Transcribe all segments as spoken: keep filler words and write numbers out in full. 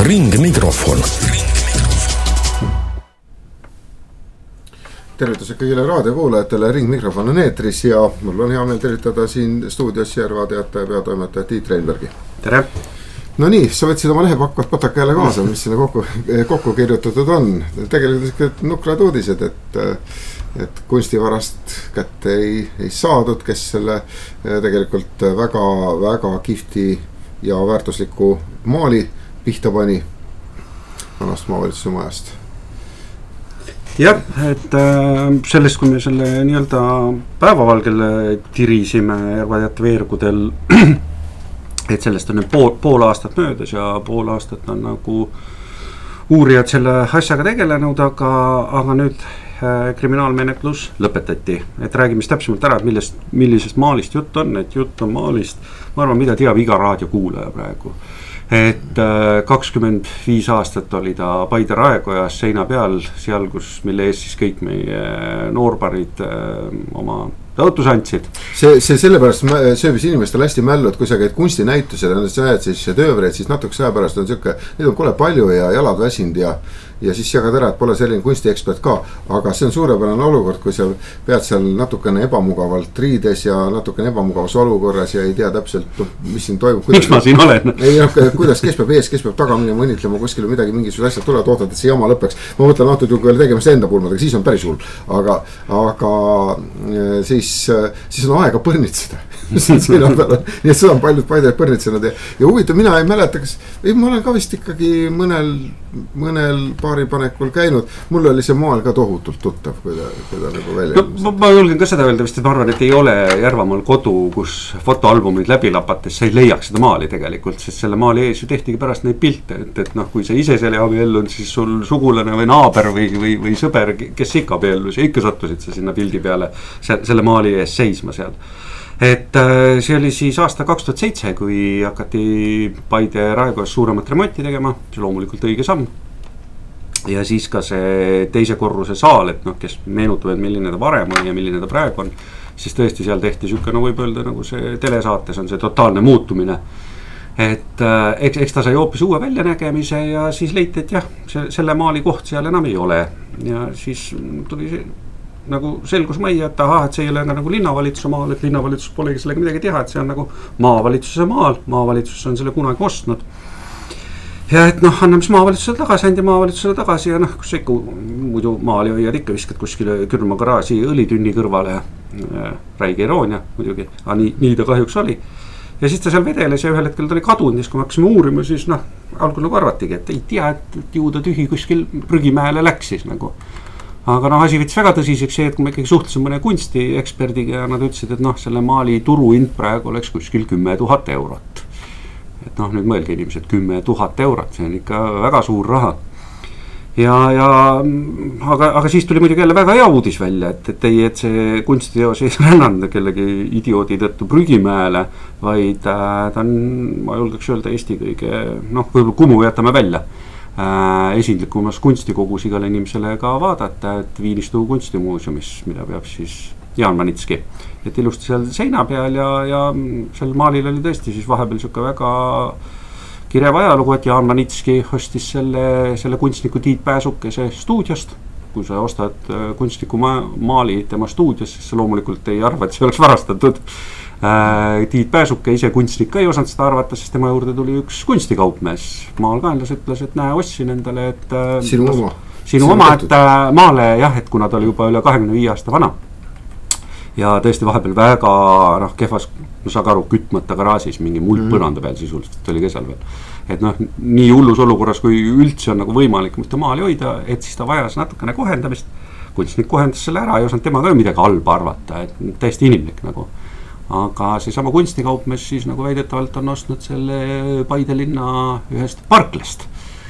Ringmikrofon. Tervitused kõigile raadiokuulajatele, Ringmikrofon on eetris ja mul on hea meel tervitada siin stuudios Järva Teataja peatoimetaja Tiit Reinbergi. Tere! No nii, sa võtsid oma lehepakvat pataka jälle kaasa, mis sinna kokku, kokku kirjutatud on. Tegelikult nukrad uudised, et, et kunstivarast kätte ei, ei saadud, kes selle tegelikult väga, väga kihvti ja väärtusliku maali pihta pani vanast maavalitsuse majast. Jah, et sellest, kui me selle nii-öelda päevavalgele tirisime Järva Teataja veergudel, et sellest on nüüd pool, pool aastat möödas ja pool aastat on nagu uurijad selle asjaga tegelenud, aga, aga nüüd kriminaalmenetlus lõpetati. Et räägime täpsemalt ära, et millest, millisest maalist jutt on, et jutt on maalist, ma arvan, mida teab iga raadiokuulaja praegu. Et kakskümmend viis aastat oli ta Paide Raekojas seina peal, seal, kus, mille ees siis kõik meie noorparid oma tõotus andsid. See, see sellepärast sööbis inimestele hästi mällu, et kui sa käid kunstinäitusel, sa näed siis töövereid, siis natuke sõja pärast on siuke, neid on kole palju ja jalad väsinud ja, ja siis jagad ära, et pole selline kunstiekspert ka, aga see on suurepärane olukord, kui sa pead seal natukene ebamugavalt riides ja natukene ebamugavas olukorras ja ei tea täpselt, mis siin toimub. Miks ma siin olen? Ei, kuidas, kes peab ees, kes peab taga minema õnnitlema kuskil midagi, mingisugused asjad tulevad, ootad, et see jama lõpeks. Ma mõtlen antud juhul tegema seda enda pulmadega, siis on päris hull, aga, aga siis, siis on aega põrnitseda. nii et seda on paljud paidajad põrnitsenud ja, ja huvitav, mina ei mäleta, kas ei, ma olen ka vist ikkagi mõnel, mõnel paaripanekul käinud, mul oli see maal ka tohutult tuttav, kui ta, kui ta nagu välja no, ma, ma julgen ka seda öelda vist, et ma arvan, et ei ole Järvamaal kodu, kus fotoalbumid läbi lapates sa ei leiaks seda maali tegelikult, sest selle maali ees ju tehtigi pärast neid pilte, et, et noh, kui sa ise selle abiellun, siis sul sugulane või naaber või, või, või sõber, kes ikka abiellus ja ikka sattusid sa sinna pildi peale selle maali ees seisma seal. Et see oli siis aasta kaks tuhat seitse, kui hakati Paide Raekojas suuremat remonti tegema, see loomulikult õige samm. Ja siis ka see teise korruse saal, et noh, kes meenutavad, milline ta varem on ja milline ta praegu on, siis tõesti seal tehti siuke, no võib öelda, nagu see telesaates on see totaalne muutumine. Et eks, eks ta sai hoopis uue väljanägemise ja siis leiti, et jah, selle maali koht seal enam ei ole. Ja siis tuli see nagu selgus majja, et aha, et see ei ole nagu linnavalitsuse maal, et linnavalitsus polegi sellega midagi teha, et see on nagu maavalitsuse maal, maavalitsus on selle kunagi ostnud. Ja et noh, anname siis maavalitsusele tagasi, andi maavalitsusele tagasi ja noh, kus ikka muidu maali hoiad ikka viskad kuskile Kürma garaaži õlitünni kõrvale ja räige iroonia muidugi, aga nii, nii ta kahjuks oli. Ja siis ta seal vedeles ja ühel hetkel ta oli kadunud, siis kui me hakkasime uurima, siis noh, algul nagu arvatigi, et ei tea, et ju ta tühi kuskil prügimäele läks siis nagu. Aga noh, asi võttis väga tõsiseks see, et kui me ikkagi suhtlesin mõne kunstieksperdiga ja nad ütlesid, et noh, selle maali turuhind praegu oleks kuskil kümme tuhat eurot. Et noh, nüüd mõelge inimesed, kümme tuhat eurot, see on ikka väga suur raha. Ja, ja aga, aga siis tuli muidugi jälle väga hea uudis välja, et, et ei, et see kunstiteos ei rännanud kellegi idioodi tõttu prügimäele, vaid ta on, ma julgeks öelda, Eesti kõige, noh, võib-olla Kumu jätame välja. Äh, esindlikumas kunstikogus igale inimesele ka vaadata, et Viinistu kunstimuuseumis, mida peab siis Jaan Manitski, et ilusti seal seina peal ja, ja seal maalil oli tõesti siis vahepeal siuke väga kirev ajalugu, et Jaan Manitski ostis selle, selle kunstniku Tiit Pääsukese stuudiost. Kui sa ostad kunstniku maali tema stuudios, siis sa loomulikult ei arva, et see oleks varastatud. Tiit Pääsuke ise kunstnik ei osanud seda arvata, sest tema juurde tuli üks kunstikaupmees. Maalkaenlas ütles, et näe, ostsin endale, et sinu oma, sinu oma et maale jah, et kuna ta oli juba üle kahekümne viie aasta vana ja tõesti vahepeal väga noh, kehvas, no saag aru, kütmata garaažis mingi muld põranda peal sisuliselt oli kesel veel. Et noh, nii hullus olukorras, kui üldse on nagu võimalik mitte maali hoida, et siis ta vajas natukene kohendamist. Kunstnik kohendas selle ära ja osanud tema ka midagi halba arvata, et täiesti inimlik nagu. Aga see sama kunstikaupmees siis nagu väidetavalt on ostnud selle Paide linna ühest parklast.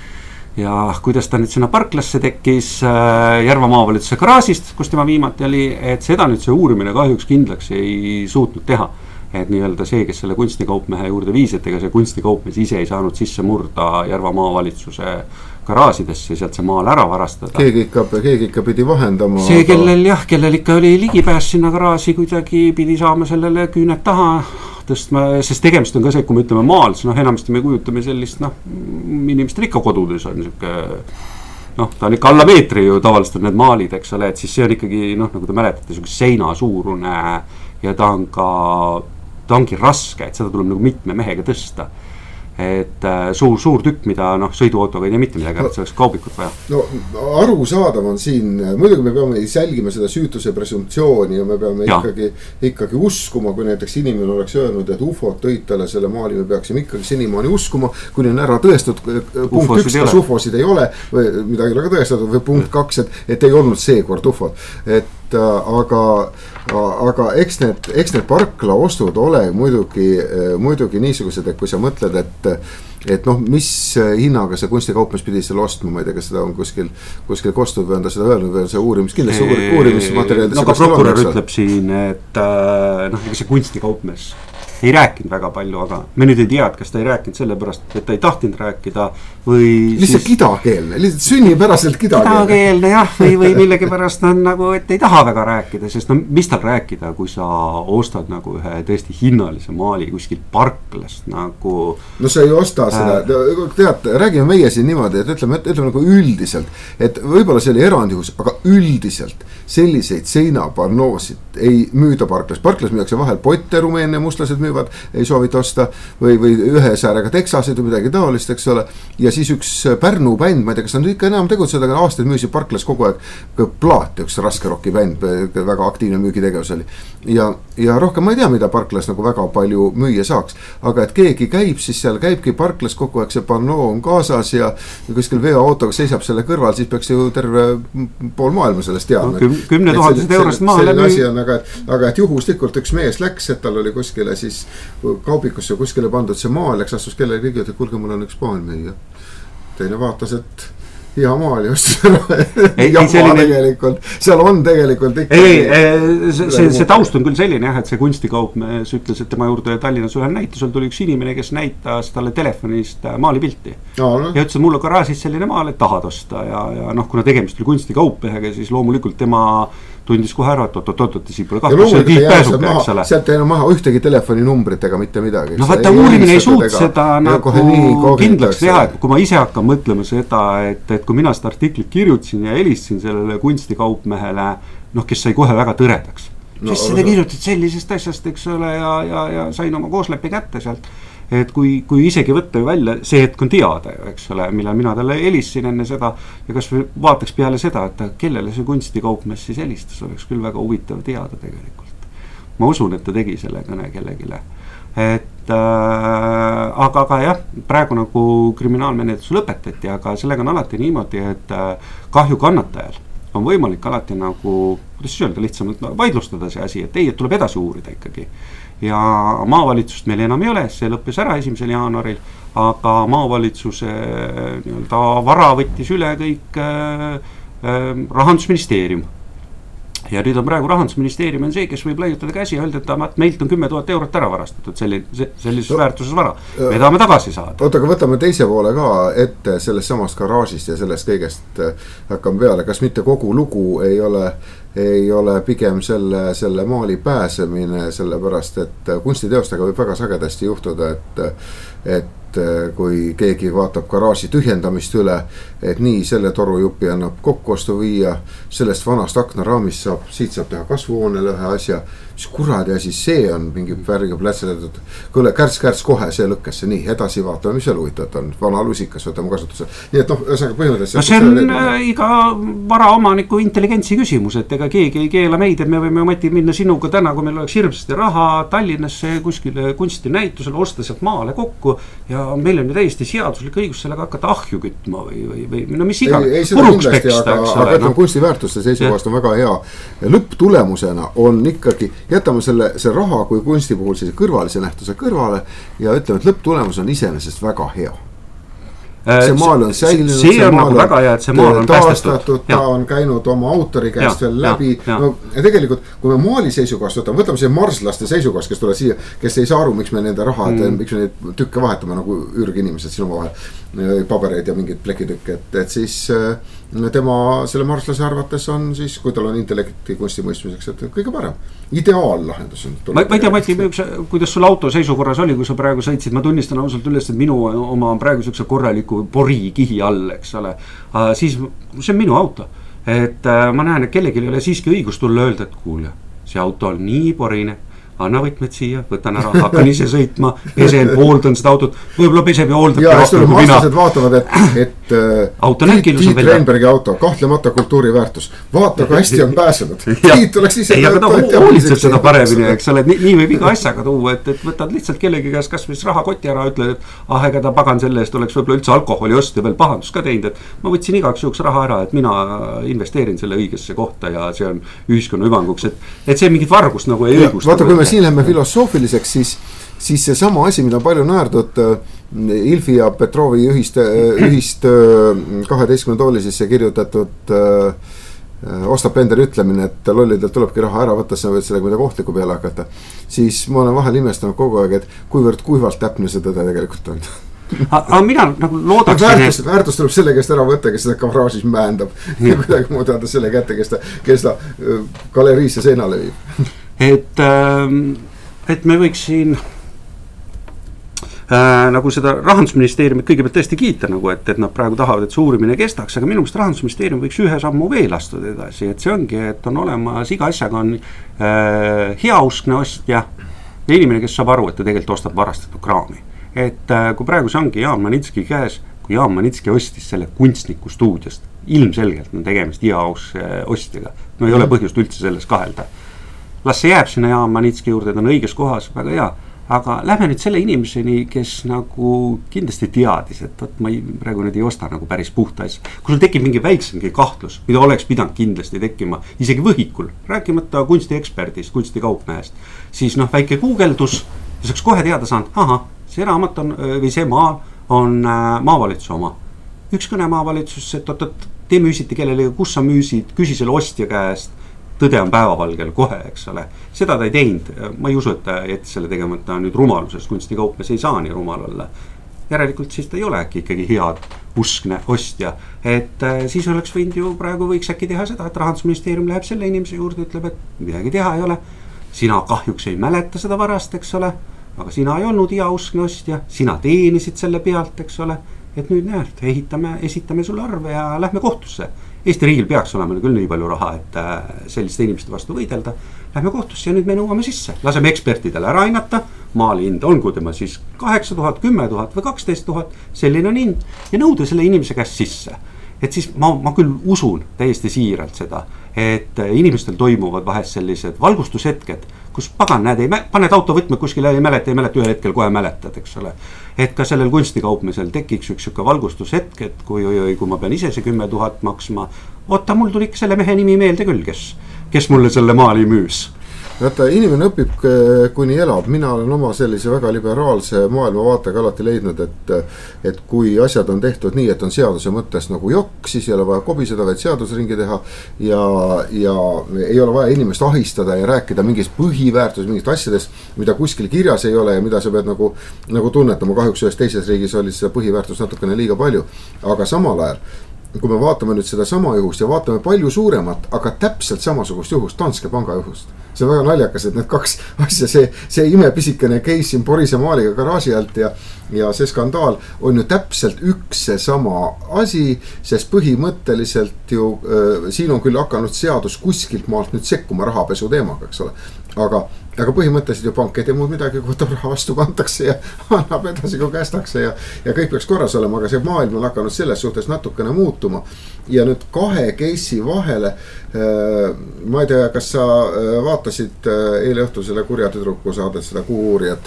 Ja kuidas ta nüüd sinna parklasse tekkis Järva maavalitsuse garaažist, kus tema viimati oli, et seda nüüd see uurimine kahjuks kindlaks ei suutnud teha. Et nii-öelda see, kes selle kunstikaupmehe juurde viis, et ega see kunstikaupmees ise ei saanud sisse murda Järva maavalitsuse garaasidesse, sealt see maal ära varastada. Keegi ikka, keegi ikka pidi vahendama. See, kellel jah, kellel ikka oli ligipääs sinna garaasi, kuidagi pidi saama sellele küüned taha tõstma, sest tegemist on ka see, kui me ütleme maal, siis noh, enamasti me kujutame sellist, noh, inimestel ikka kodudes on niisugune noh, ta on ikka alla meetri ju tavaliselt on need maalid, eks ole, et siis see on ikkagi, noh, nagu te mäletate, niisugune seina suurune ja ta on ka, ta ongi raske, et seda tuleb nagu mitme mehega tõsta. Et äh, suur, suur tükk, mida noh, sõiduautoga ei tea mitte midagi, et see oleks kaubikut vaja. No arusaadav on siin, muidugi me peame jälgima seda süütuse presumptsiooni ja me peame ja. ikkagi, ikkagi uskuma, kui näiteks inimene oleks öelnud, et ufod tõid talle selle maali, me peaksime ikkagi senimaani uskuma, kuni on ära tõestud punkt üks, kas ufosid ei ole või midagi ole ka tõestatud või punkt kaks, et, et ei olnud seekord ufod, et aga, aga eks need, eks need parkla ostud ole muidugi, muidugi niisugused, et kui sa mõtled, et et noh, mis hinnaga see kunstikaupmees pidi selle ostma, ma ei tea, kas seda on kuskil, kuskil kostud või on ta seda öelnud või on see uurimis, kindlasti uur, uurimismaterjalid. No ka prokurör ütleb siin, et noh, see kunstikaupmees ei rääkinud väga palju, aga me nüüd ei tea, et kas ta ei rääkinud sellepärast, et ta ei tahtinud rääkida või lihtsalt siis... kidakeelne, lihtsalt sünnipäraselt kidakeelne. Kidakeelne jah, või, või millegi pärast on nagu, et ei taha väga rääkida, sest no mis tal rääkida, kui sa ostad nagu ühe tõesti hinnalise maali kuskil parklast nagu no sa ei osta seda, tead, räägime meie siin niimoodi, et ütleme, ütleme nagu üldiselt, et võib-olla see oli erandjuhus, aga üldiselt selliseid seinapannoosid ei müüda parklas, parklas müüakse vahel potte, rumeenia mustlased müüvad, ei soovita osta või, või ühe säärega Texasid või midagi taolist, eks ole, ja siis üks Pärnu bänd, ma ei tea, kas nad ikka enam tegutsevad, aga aastaid müüsid parklas kogu aeg plaat, üks raske rocki bänd, väga aktiivne müügitegevus oli ja, ja rohkem ma ei tea, mida parklas nagu väga palju müüa saaks, aga et keegi käib, siis seal käibki parklas kogu aeg see pannoo on kaasas ja kuskil veoautoga seisab selle kõrval, siis peaks ju terve pool maailma sellest teadma no, kümne tuhandest eurost maale selline asi on, aga, aga et juhuslikult üks mees läks, et tal oli kuskile siis kaubikusse kuskile pandud see maal, läks astus kellegi ligi, et kuulge, mul on üks maal müüa. Teine vaatas, et hea maal just ja selline... tegelikult, seal on tegelikult ikka ei, ei, see, see, see taust on küll selline jah, et see kunstikaupmees ütles, et tema juurde Tallinnas ühel näitusel tuli üks inimene, kes näitas talle telefonist maalipilti no, no. ja ütles, et mul on garaažis selline maal, et tahad osta ja, ja noh, kuna tegemist oli kunstikaupmehega, siis loomulikult tema tundis kohe ära, et oot-oot-oot, siin pole kahtlus, see on Tiit Pääsuke, eks ole. Sealt ei ole maha ühtegi telefoninumbrit ega mitte midagi. No vaata, uurimine ei suut seda nagu kindlaks teha, et kui ma ise hakkan mõtlema seda, et, et kui mina seda artiklit kirjutasin ja helistasin sellele kunstikaupmehele, noh, kes sai kohe väga tõredaks. No, siis seda kirjutad sellisest asjast, eks ole, ja, ja, ja sain oma kooslepi kätte sealt. Et kui, kui isegi võtta välja, see hetk on teada, eks ole, millal mina talle helistasin enne seda ja kas või vaataks peale seda, et kellele see kunstikaupmees siis helistas, oleks küll väga huvitav teada tegelikult. Ma usun, et ta tegi selle kõne kellegile. Et äh, aga, aga jah, praegu nagu kriminaalmenetlus lõpetati, aga sellega on alati niimoodi, et äh, kahju kannatajal on võimalik alati nagu, kuidas öelda, lihtsamalt vaidlustada see asi, et ei, et tuleb edasi uurida ikkagi. Ja maavalitsust meil enam ei ole, see lõppes ära esimesel jaanuaril, aga maavalitsuse nii-öelda vara võttis üle kõik äh, äh, Rahandusministeerium. Ja nüüd on praegu Rahandusministeerium on see, kes võib laiutada käsi ja öelda, et meilt on kümme tuhat eurot ära varastatud selline, sellises no, väärtuses vara. Me tahame tagasi saada. Oota, aga võtame teise poole ka ette sellest samast garaažist ja sellest kõigest hakkame peale. Kas mitte kogu lugu ei ole, ei ole pigem selle, selle maali pääsemine, sellepärast, et kunstiteostega võib väga sagedasti juhtuda, et, et kui keegi vaatab garaaži tühjendamist üle, et nii selle torujupi annab kokkuostu viia, sellest vanast aknaraamist saab, siit saab teha kasvuhoonele ühe asja, mis kuradi asi, see on mingi värgiga plätseletud, kuule, kärts-kärts kohe see lõkkesse, nii, edasi vaatame, mis seal huvitavat on, vana lusikas võtame kasutusele. Nii et noh, ühesõnaga põhimõtteliselt no see on äh, iga varaomaniku intelligentsi küsimus, et ega keegi ei keela meid, et me võime ometi minna sinuga täna, kui meil oleks hirmsasti raha Tallinnasse kuskile kunstinäitusele, osta sealt maale kokku ja meil on ju täiesti seaduslik õigus sellega hakata ahju kütma või, või, või no mis iga ei, ei seda kindlasti, aga, aga ütleme kunstiväärtuste seisukohast on väga hea lõpptulemusena on ikkagi jätame selle, see raha kui kunsti puhul sellise kõrvalise nähtuse kõrvale ja ütleme, et lõpptulemus on iseenesest väga hea. see maal on säilinud, see, see on nagu väga hea, et see maal on taastatud, ta on käinud oma autori käest ja, veel läbi. Ja, no, ja tegelikult, kui me maali seisukohast võtame, võtame see marslaste seisukohast, kes tuleb siia, kes ei saa aru, miks me nende raha, mm. miks me neid tükke vahetame nagu ürginimesed sinu vahel, pabereid ja mingid plekitükke, et, et siis tema selle marslase arvates on siis, kui tal on intellekti kunstimõistmiseks, et kõige parem. Ideaallahendus on. Ma, ma ei tea, Mati, kuidas sul auto seisukorras oli, kui sa praegu sõitsid, ma tunnistan ausalt üles, et minu oma on praegu sükse korraliku porikihi all, eks ole. Siis see on minu auto. Et ma näen, et kellelgi ei ole siiski õigus tulla öelda, et kuule, see auto on nii porine. Anna võtmed siia, võtan ära, hakkan ise sõitma, pesen, hooldan seda autot, võib-olla peseb ja hooldab. Ja, siis tuleb vastased vaatavad, et, et auto Tiit, Tiit Reinbergi auto, kahtlemata kultuuriväärtus. Vaata, kui hästi on pääsenud. Tiit oleks ise... Ei, aga ta hoolitseb seda paremini, eks ole, nii, nii võib iga asjaga tuua, et, et võtad lihtsalt kellegi käest kas mis rahakoti ära, ütled, et ah, ega ta pagan selle eest oleks võib-olla üldse alkoholi ost ja veel pahandus ka teinud, et ma võtsin igaks juhuks raha ära, et mina investeerin selle õigesse kohta ja see on ühiskonna hüvanguks, et, et see mingit vargust nagu ei õigusta. Siin läheme filosoofiliseks, siis, siis see sama asi, mida palju naerdud Ilfi ja Petrovi ühist, ühist kaheteistkümne toolisisse kirjutatud Ostap Bender ütlemine, et lollidelt tulebki raha ära võtta, sa võid sellega mida kohtliku peale hakata. Siis ma olen vahel imestanud kogu aeg, et kuivõrd kuivalt täpne see tõde tegelikult on. Aga mina nagu loodaksin... Väärtus, väärtus tuleb selle käest ära võtta, kes seda garaažis mäendab. Ja kuidagi muud anda selle kätte, kes ta, kes ta galeriisse seinale viib. Et, et me võiks siin äh, nagu seda Rahandusministeeriumit kõigepealt tõesti kiita, nagu et, et nad praegu tahavad, et see uurimine kestaks, aga minu meelest Rahandusministeerium võiks ühe sammu veel astuda edasi, et see ongi, et on olemas iga asjaga on äh, heauskne ostja ja inimene, kes saab aru, et ta tegelikult ostab varastatud kraami. Et äh, kui praegu see ongi Jaan Manitski käes, kui Jaan Manitski ostis selle kunstniku stuudiost, ilmselgelt on tegemist heaus ostjaga, no ei ole põhjust üldse selles kahelda. Las see jääb sinna Jaan Manitski juurde, ta on õiges kohas, väga hea. Aga lähme nüüd selle inimeseni, kes nagu kindlasti teadis, et võt, ma ei, praegu nüüd ei osta nagu päris puhta asja. Kui sul tekib mingi väiksemgi kahtlus, mida oleks pidanud kindlasti tekkima, isegi võhikul, rääkimata kunstieksperdist, kunstikaupmehest, siis noh, väike guugeldus, ja saaks kohe teada saanud, aha, see raamat on, või see maa on maavalitsuse oma. Üks kõne maavalitsus, et oot, oot, tee müüsiti kellele, kus sa müüsid, küsi selle ostja käest, tõde on päevavalgel kohe, eks ole. Seda ta ei teinud, ma ei usu, et ta jättis selle tegemata nüüd rumalusest, kunstikaupmes ei saa nii rumal olla. Järelikult siis ta ei ole äkki ikkagi head uskne ostja. Et äh, siis oleks võinud ju praegu võiks äkki teha seda, et Rahandusministeerium läheb selle inimese juurde, ütleb, et midagi teha ei ole. Sina kahjuks ei mäleta seda varast, eks ole, aga sina ei olnud hea uskne ostja, sina teenisid selle pealt, eks ole. Et nüüd näed, ehitame, esitame sulle arve ja lähme kohtusse. Eesti riigil peaks olema küll nii palju raha, et selliste inimeste vastu võidelda. Lähme kohtusse ja nüüd me nõuame sisse. Laseme ekspertidele ära hinnata, maali hind olgu tema siis kaheksa tuhat, kümme tuhat või kaksteist tuhat, selline on hind ja nõuda selle inimese käest sisse. Et siis ma, ma küll usun täiesti siiralt seda, et inimestel toimuvad vahest sellised valgustushetked, kus pagan näed, ei mä, paned autovõtme kuskil ei mäleta, ei mäleta, ühel hetkel kohe mäletad, eks ole. Et ka sellel kunstikaupmesel tekiks üks üks valgustushetk, et kui, oi, kui ma pean ise see kümme tuhat maksma, oota, mul tuli ikka selle mehe nimi meelde küll, kes, kes mulle selle maali müüs. Vaata, inimene õpib kuni elab, mina olen oma sellise väga liberaalse maailmavaatega alati leidnud, et, et kui asjad on tehtud nii, et on seaduse mõttes nagu jokk, siis ei ole vaja kobiseda, vaid seadusringi teha ja, ja ei ole vaja inimest ahistada ja rääkida mingist põhiväärtus, mingist asjadest, mida kuskil kirjas ei ole ja mida sa pead nagu, nagu tunnetama. Kahjuks ühes teises riigis oli seda põhiväärtus natukene liiga palju, aga samal ajal kui me vaatame nüüd seda sama juhust ja vaatame palju suuremat, aga täpselt samasugust juhust, Danske panga juhust. See on väga naljakas, et need kaks asja, see, see imepisikene case siin Porise maaliga garaaži alt ja, ja see skandaal on ju täpselt üks see sama asi, sest põhimõtteliselt ju äh, siin on küll hakanud seadus kuskilt maalt nüüd sekkuma rahapesu teemaga, eks ole. Aga, aga põhimõtteliselt ju pank ei tee muud midagi, kui võtab raha vastu kantakse ja annab edasi, kui kästakse ja, ja kõik peaks korras olema, aga see maailm on hakanud selles suhtes natukene muutuma. Ja nüüd kahe case'i vahele, äh, ma ei tea, kas sa äh, vaatasid äh, eile õhtul selle kurja tüdruku saadet, seda Kuuurijat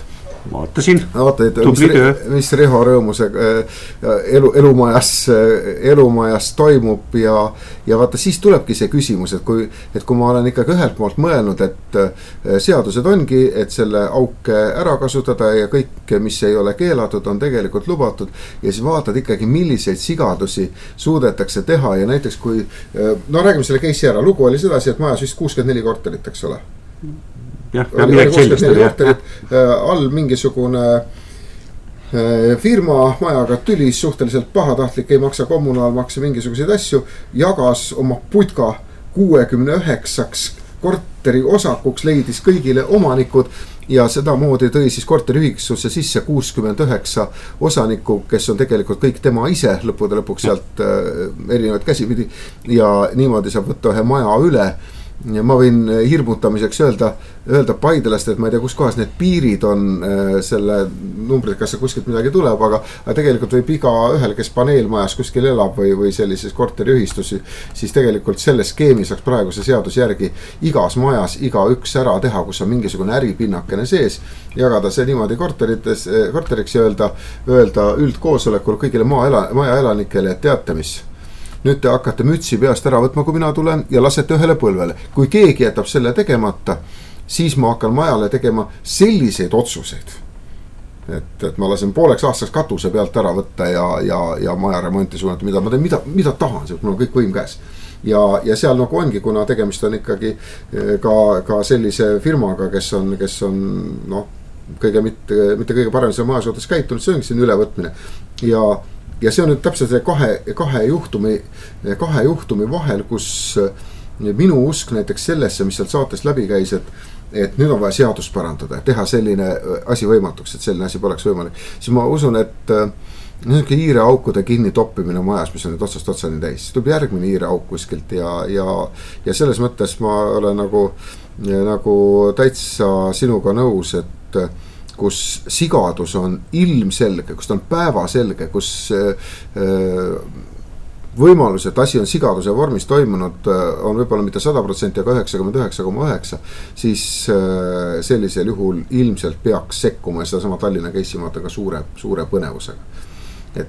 vaatasin, vaatad, tubli töö. Mis Riho Rõõmuse elu, elumajas, elumajas toimub ja, ja vaata siis tulebki see küsimus, et kui, et kui ma olen ikkagi ühelt poolt mõelnud, et seadused ongi, et selle auke ära kasutada ja kõik, mis ei ole keelatud, on tegelikult lubatud ja siis vaatad ikkagi, milliseid sigadusi suudetakse teha ja näiteks kui, no räägime selle case'i ära, lugu oli sedasi, et majas vist kuuskümmend neli korterit, eks ole. jah, ja midagi sellist oli, jah. All mingisugune firma majaga tülis, suhteliselt pahatahtlik, ei maksa kommunaalmakse, mingisuguseid asju, jagas oma putka kuuekümne üheksaks korteri osakuks, leidis kõigile omanikud ja sedamoodi tõi siis korteriühikusse sisse kuuskümmend üheksa osanikku, kes on tegelikult kõik tema ise lõppude lõpuks sealt erinevaid käsipidi ja niimoodi saab võtta ühe maja üle. Ja ma võin hirmutamiseks öelda, öelda Paidelast, et ma ei tea, kus kohas need piirid on selle numbrid, kas see kuskilt midagi tuleb, aga, aga tegelikult võib iga ühel, kes paneelmajas kuskil elab või, või sellises korteriühistusi, siis tegelikult selle skeemi saaks praeguse seaduse järgi igas majas iga üks ära teha, kus on mingisugune äripinnakene sees, jagada see niimoodi korterites, korteriks ja öelda, öelda üldkoosolekul kõigile maa ela, maja elanikele, et teate mis. Nüüd te hakkate mütsi peast ära võtma, kui mina tulen ja lasete ühele põlvele. Kui keegi jätab selle tegemata, siis ma hakkan majale tegema selliseid otsuseid. Et, et ma lasen pooleks aastaks katuse pealt ära võtta ja, ja, ja maja remonti suunata, mida ma teen, mida, mida tahan, mul on kõik võim käes. Ja, ja seal nagu ongi, kuna tegemist on ikkagi ka, ka sellise firmaga, kes on, kes on noh, kõige mitte, mitte kõige parem selle maja suhtes käitunud, see ongi siin ülevõtmine. Ja Ja see on nüüd täpselt see kahe, kahe, juhtumi, kahe juhtumi vahel, kus minu usk näiteks sellesse, mis sealt saatest läbi käis, et, et nüüd on vaja seadust parandada, teha selline asi võimatuks, et selline asi poleks võimalik. Siis ma usun, et niisugune hiire aukude kinni toppimine majas, mis on nüüd otsast otsani täis, tuleb järgmine hiire auk kuskilt ja, ja, ja selles mõttes ma olen nagu, nagu täitsa sinuga nõus, et kus sigadus on ilmselge, kus ta on päevaselge, kus võimalus, et asi on sigaduse vormis toimunud, on võib-olla mitte sada protsenti, aga üheksakümmend üheksa koma üheksa, siis sellisel juhul ilmselt peaks sekkuma ja seda sama Tallinna case'i vaatega suure, suure põnevusega. Et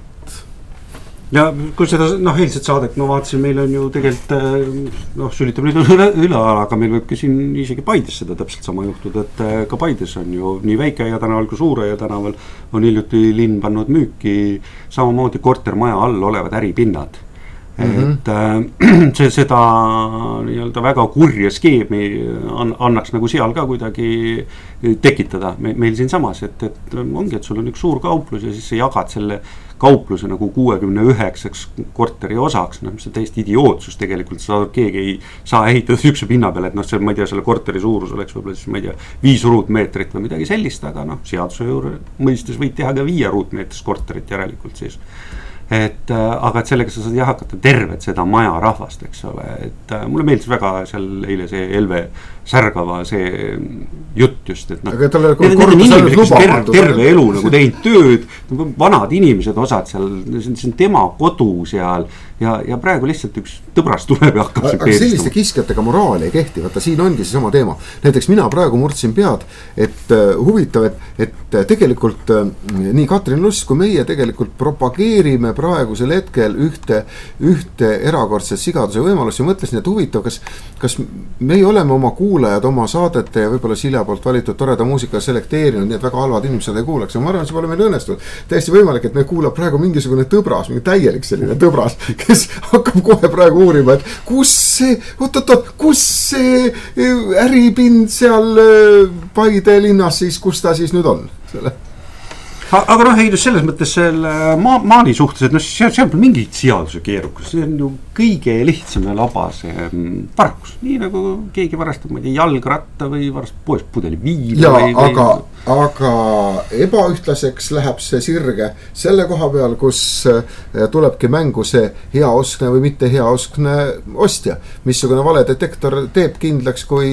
ja kui seda, noh, eilset saadet ma vaatasin, meil on ju tegelikult, noh, sülitab nüüd üle, üle, aga meil võibki siin isegi Paides seda täpselt sama juhtuda, et ka Paides on ju nii Väike-Aia tänaval kui Suure-Aia tänaval on hiljuti linn pannud müüki samamoodi kortermaja all olevad äripinnad. Mm-hmm. Et see, seda nii-öelda väga kurja skeemi annaks nagu seal ka kuidagi tekitada meil siin samas, et, et ongi, et sul on üks suur kauplus ja siis sa jagad selle kaupluse nagu kuuekümne üheksaks korteri osaks, noh, mis on täiesti idiootsus tegelikult, sa keegi ei saa ehitada ükse pinna peale, et noh, see, ma ei tea, selle korteri suurus oleks võib-olla siis, ma ei tea, viis ruutmeetrit või midagi sellist, aga noh, seaduse juurde mõistes võid teha ka viie ruutmeetrist korterit järelikult siis. Et, aga et sellega sa saad jah hakata tervet seda maja rahvast, eks ole, et mulle meeldis väga seal eile see Elve Särgava see jutt just, et noh, need on inimesed, kes terve, terve elu nagu teinud tööd, vanad inimesed osad seal, see on tema kodu seal ja, ja praegu lihtsalt üks tõbras tuleb ja hakkab aga selliste kiskjatega moraali ei kehti, vaata siin ongi see sama teema, näiteks mina praegu murdsin pead, et uh, huvitav, et, et tegelikult uh, nii Katrin Luss kui meie tegelikult propageerime praegusel hetkel ühte, ühte erakordset sigaduse võimalust ja mõtlesin, et huvitav, kas, kas meie oleme oma kuulajad oma saadete ja võib-olla Silja poolt valitud toreda muusika selekteerinud, nii et väga halvad inimesed ei kuulaks ja ma arvan, et see pole meil õnnestunud. Täiesti võimalik, et me kuulab praegu mingisugune tõbras, mingi täielik selline tõbras, kes hakkab kohe praegu uurima, et kus see, oot, oot, oot, kus see äripind seal Paide linnas siis, kus ta siis nüüd on selle? Aga noh, ei, selles mõttes selle maa, maali suhtes, et noh, seal, seal on mingid seaduse keerukus, see on ju kõige lihtsam ja labase parakus, nii nagu keegi varastab, ma ei tea, jalgratta või varastab poest pudeli viina. Ja, või, aga, või... aga ebaühtlaseks läheb see sirge selle koha peal, kus tulebki mängu see heaoskne või mitte heaoskne ostja, missugune valedetektor teeb kindlaks, kui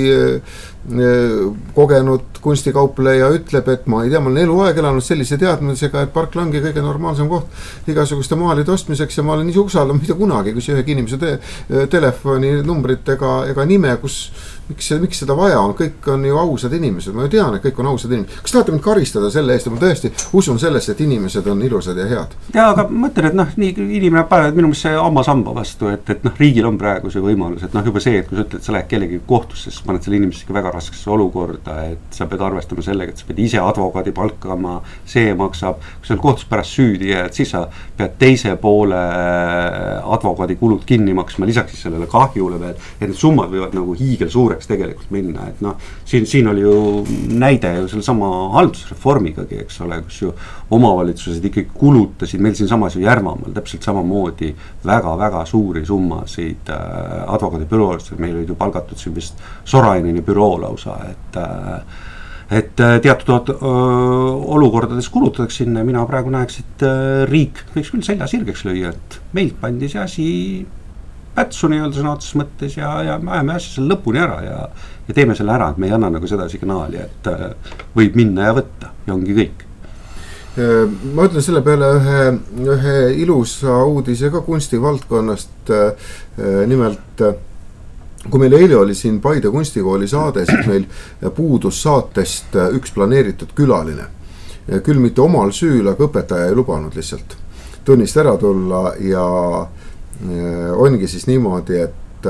kogenud kunstikaupleja ütleb, et ma ei tea, ma olen eluaeg elanud sellise teadmisega, et parkla ongi kõige normaalsem koht igasuguste maalide ostmiseks ja ma olen nii usaldanud mitte kunagi, kui see ühegi inimese te telefoni numbrit ega, ega nime, kus miks, miks seda vaja on, kõik on ju ausad inimesed, ma ju tean, et kõik on ausad inimesed. Kas tahate mind karistada selle eest, ma tõesti usun sellesse, et inimesed on ilusad ja head? Ja, aga ma mõtlen, et noh, nii inimene paneb minu meelest see amma samba vastu, et, et noh, riigil on praegu see võimalus, et noh, juba see, et kui sa ütled, et sa lähed kellegi kohtusse, siis paned selle inimesega väga raskesse olukorda, et sa pead arvestama sellega, et sa pead ise advokaadi palkama, see maksab, kui sa kohtus pärast süüdi jääd, siis sa pead teise poole advokaadi kulud kinni maksma, lisaks siis sellele kahjule veel, et need summad võivad nagu hiigel suureks tegelikult minna, et noh, siin, siin oli ju näide ju selle sama haldusreformigagi, eks ole, kus ju omavalitsused ikkagi kulutasid, meil siin samas ju Järvamaal täpselt samamoodi väga-väga suuri summasid äh, advokaadibüroos, meil olid ju palgatud siin vist Soraineni büroo lausa, et äh, et teatud öö, olukordades kulutatakse sinna ja mina praegu näeks, et öö, riik võiks küll selja sirgeks lüüa, et meilt pandi see asi pätsu nii-öelda sõna otses mõttes ja, ja me ajame asja selle lõpuni ära ja, ja teeme selle ära, et me ei anna nagu seda signaali, et öö, võib minna ja võtta ja ongi kõik. Ma ütlen selle peale ühe, ühe ilusa uudise ka kunstivaldkonnast, nimelt kui meil eile oli siin Paide kunstikooli saade, siis meil puudus saatest üks planeeritud külaline. Küll mitte omal süül, aga õpetaja ei lubanud lihtsalt tunnist ära tulla ja ongi siis niimoodi, et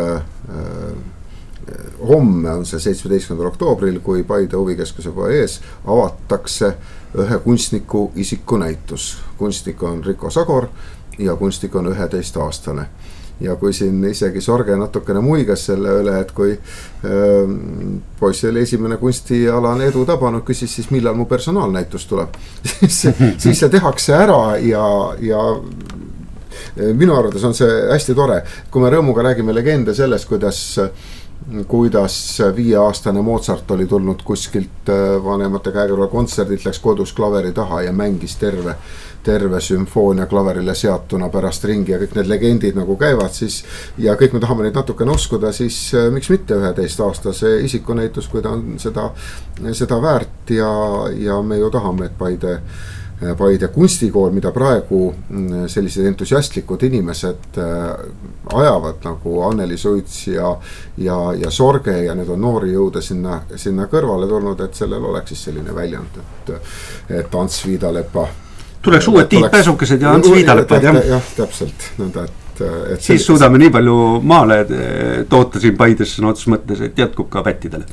homme on see seitsmeteistkümnendal oktoobril, kui Paide huvikeskuse ees avatakse ühe kunstniku isikunäitus. Kunstnik on Riko Sagor ja kunstnik on üheteist aastane. Ja kui siin isegi Sorge natukene muigas selle üle, et kui äh, poiss oli esimene kunstialane edu tabanud, küsis siis millal mu personaalnäitus tuleb. siis, siis see tehakse ära ja, ja minu arvates on see hästi tore. Kui me rõõmuga räägime legende sellest, kuidas kuidas viieaastane Mozart oli tulnud kuskilt vanemate käekorra kontserdilt, läks kodus klaveri taha ja mängis terve, terve sümfoonia klaverile seatuna pärast ringi ja kõik need legendid nagu käivad siis ja kõik me tahame neid natukene uskuda, siis miks mitte üheteist aastase isikunäitus, kui ta on seda, seda väärt ja, ja me ju tahame, et Paide Paide kunstikool, mida praegu sellised entusiastlikud inimesed ajavad nagu Anneli Suits ja, ja, ja Sorge ja need on noori jõude sinna, sinna kõrvale tulnud, et sellel oleks siis selline väljend, et, et Ants Viidalepa tuleks uued Tiit Pääsukesed ja Ants Viidalepad, jah? Jah, täpselt, nõnda, et, et siis selline... suudame nii palju maale toota siin Paides sõna otses mõttes, et jätkub ka pättidele.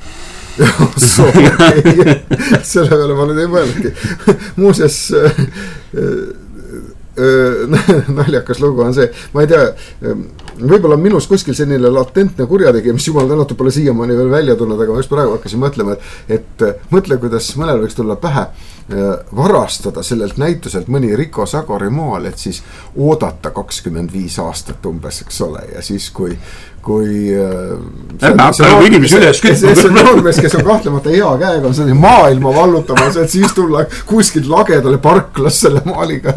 selle peale ma nüüd ei mõelnudki. Muuseas naljakas lugu on see, ma ei tea, võib-olla minus kuskil selline latentne kurjategi, mis jumal tänatud pole siiamaani veel välja tulnud, aga ma just praegu hakkasin mõtlema, et, et mõtle, kuidas mõnel võiks tulla pähe varastada sellelt näituselt mõni Riko Sagori maal, et siis oodata kakskümmend viis aastat umbes, eks ole, ja siis kui kui ärme hakka nagu inimesi üles kütma. See noormees, kes on kahtlemata hea käega, on selline maailma vallutamas, et siis tulla kuskilt lagedale parklas selle maaliga.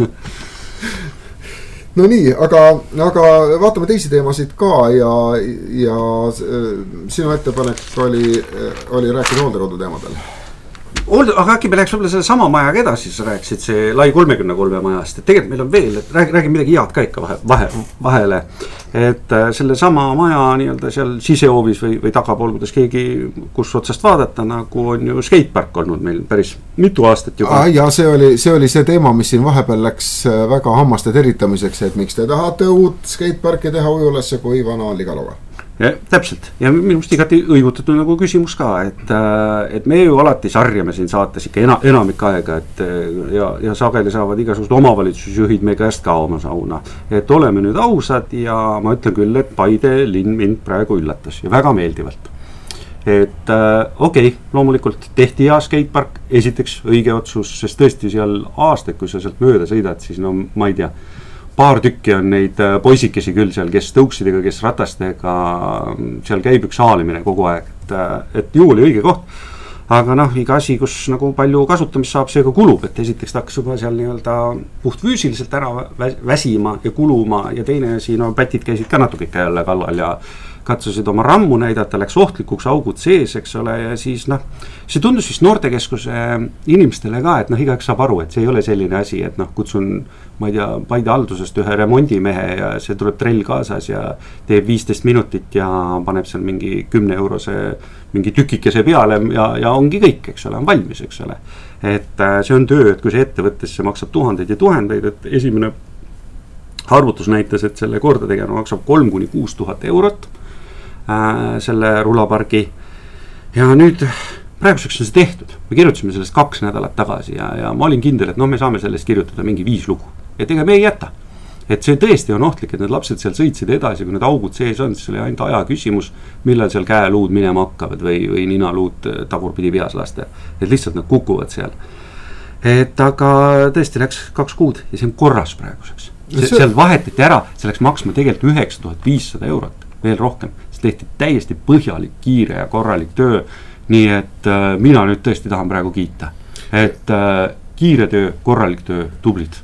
No nii, aga, aga vaatame teisi teemasid ka ja, ja sinu ettepanek oli, oli rääkida hooldekodu teemadel. Aga äkki me läheks võib-olla selle sama majaga edasi, sa rääksid see lai kolmekümne kolme majast, et tegelikult meil on veel, et räägi, räägi midagi head ka ikka vahe, vahe, vahele, et selle sama maja nii-öelda seal sisehoovis või, või tagapool, kuidas keegi, kus otsast vaadata, nagu on ju skatepark olnud meil päris mitu aastat juba. Ah, ja see oli, see oli see teema, mis siin vahepeal läks väga hammaste teritamiseks, et miks te tahate uut skateparki teha Ujulasse, kui vana on Ligalova. Ja, täpselt ja minust igati õigutatud nagu küsimus ka, et, et me ju alati sarjame siin saates ikka ena, enamik aega, et ja, ja sageli saavad igasugused omavalitsusjuhid me käest ka oma sauna, et oleme nüüd ausad ja ma ütlen küll, et Paide linn mind praegu üllatas ja väga meeldivalt, et okei, okay, loomulikult tehti hea skatepark, esiteks õige otsus, sest tõesti seal aastaid, kui sa sealt mööda sõidad, siis no ma ei tea, paar tükki on neid poisikesi küll seal, kes tõuksidega, kes ratastega, seal käib üks haalimine kogu aeg, et, et ju oli õige koht. Aga noh, iga asi, kus nagu palju kasutamist saab, see ka kulub, et esiteks ta hakkas juba seal nii-öelda puht füüsiliselt ära väsima ja kuluma ja teine asi, no pätid käisid ka natuke jälle kallal ja katsusid oma rammu näidata, läks ohtlikuks, augud sees, eks ole, ja siis noh, see tundus vist noortekeskuse inimestele ka, et noh, igaüks saab aru, et see ei ole selline asi, et noh, kutsun, ma ei tea, Paide haldusest ühe remondimehe ja see tuleb trell kaasas ja teeb viisteist minutit ja paneb seal mingi kümne eurose mingi tükikese peale ja, ja ongi kõik, eks ole, on valmis, eks ole. Et see on töö, et kui see ettevõttes see maksab tuhandeid ja tuhandeid, et esimene arvutus näitas, et selle korda tegema maksab kolm kuni kuus tuhat eurot äh, selle rulapargi ja nüüd praeguseks on see tehtud. Me kirjutasime sellest kaks nädalat tagasi ja, ja ma olin kindel, et noh, me saame sellest kirjutada mingi viis lugu. Et ega me ei jäta. Et see tõesti on ohtlik, et need lapsed seal sõitsid edasi, kui need augud sees on, siis oli ainult aja küsimus, millal seal käeluud minema hakkavad või, või ninaluud tagurpidi peas lasta. Et lihtsalt nad kukuvad seal. Et aga tõesti läks kaks kuud ja see on korras praeguseks. See, seal vahetati ära, see läks maksma tegelikult üheksa tuhat viissada eurot, veel rohkem. See tehti täiesti põhjalik, kiire ja korralik töö. Nii et äh, mina nüüd tõesti tahan praegu kiita. Et äh, kiire töö, korralik töö, tublid.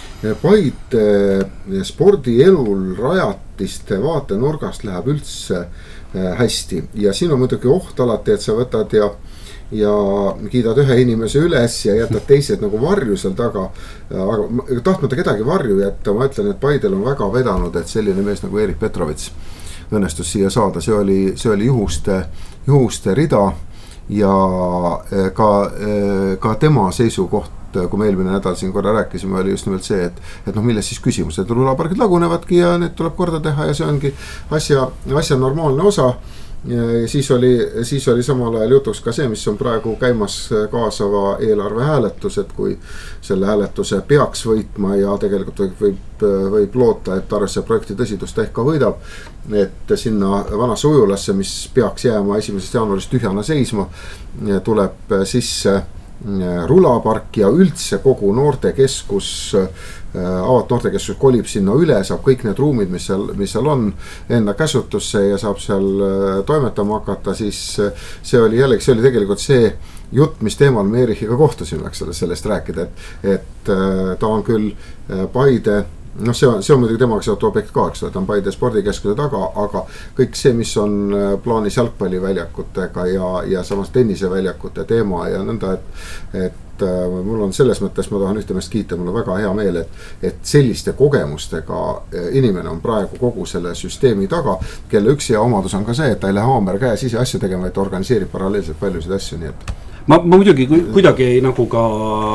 Paide spordielul rajatiste vaatenurgast läheb üldse hästi ja siin on muidugi oht alati, et sa võtad ja, ja kiidad ühe inimese üles ja jätad teised nagu varju seal taga. Aga tahtmata kedagi varju jätta, ma ütlen, et Paidel on väga vedanud, et selline mees nagu Erik Petrovits õnnestus siia saada. See oli, see oli juhuste, juhuste rida ja ka, ka tema seisukoht, kui me eelmine nädal siin korra rääkisime, oli just nimelt see, et, et noh, milles siis küsimus, et rulapargid lagunevadki ja need tuleb korda teha ja see ongi asja, asja normaalne osa. Ja siis oli, siis oli samal ajal jutuks ka see, mis on praegu käimas kaasava eelarve hääletus, et kui selle hääletuse peaks võitma ja tegelikult võib, võib, võib loota, et arvesse projekti tõsidust ehk ka võidab, et sinna vanasse ujulasse, mis peaks jääma esimesest jaanuarist tühjana seisma, tuleb sisse rulapark ja üldse kogu noortekeskus, avat noortekeskus kolib sinna üle, saab kõik need ruumid, mis seal, mis seal on enda käsutusse ja saab seal toimetama hakata, siis see oli jällegi, see oli tegelikult see jutt, mis teemal me Erichiga kohtusime, eks ole, sellest rääkida, et, et ta on küll Paide, noh, see on, see on muidugi temaga seotud objekt ka, eks ole, ta on Paide spordikeskuse taga, aga kõik see, mis on plaanis jalgpalliväljakutega ja, ja samas tenniseväljakute teema ja nõnda, et, et mul on selles mõttes, ma tahan ühte meest kiita, mul on väga hea meel, et, et selliste kogemustega inimene on praegu kogu selle süsteemi taga, kelle üks hea omadus on ka see, et ta ei lähe haamer käes ise asju tegema, et organiseerib paralleelselt paljusid asju, nii et ma, ma muidugi kuidagi ei nagu ka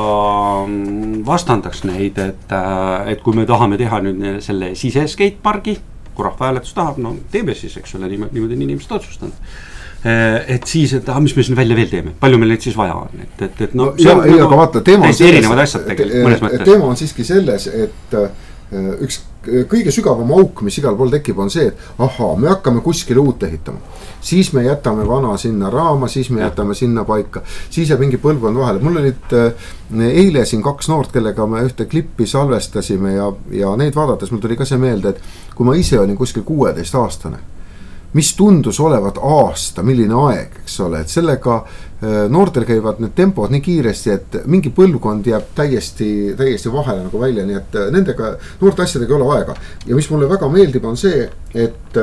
vastandaks neid, et, et kui me tahame teha nüüd selle siseskatepargi, kui rahvahääletus tahab, no teeme siis, eks ole, niimoodi, niimoodi inimesed otsustanud. Et siis, et ah, mis me siin välja veel teeme, palju meil neid siis vaja on, et, et, et no, no ja, ei, aga vaata, teema on erinevad asjad tegelikult mõnes mõttes. Teema on siiski selles, et üks kõige sügavam auk, mis igal pool tekib, on see, et aha, me hakkame kuskile uut ehitama. Siis me jätame vana sinna raama, siis me ja. jätame sinna paika. Siis jääb mingi põlvkond vahele. Mul olid eile siin kaks noort, kellega me ühte klippi salvestasime ja, ja neid vaadates mul tuli ka see meelde, et kui ma ise olin kuskil kuueteist aastane, mis tundus olevat aasta, milline aeg, eks ole, et sellega noortel käivad need tempod nii kiiresti, et mingi põlvkond jääb täiesti, täiesti vahele nagu välja, nii et nendega, noorte asjadega ei ole aega. Ja mis mulle väga meeldib on see, et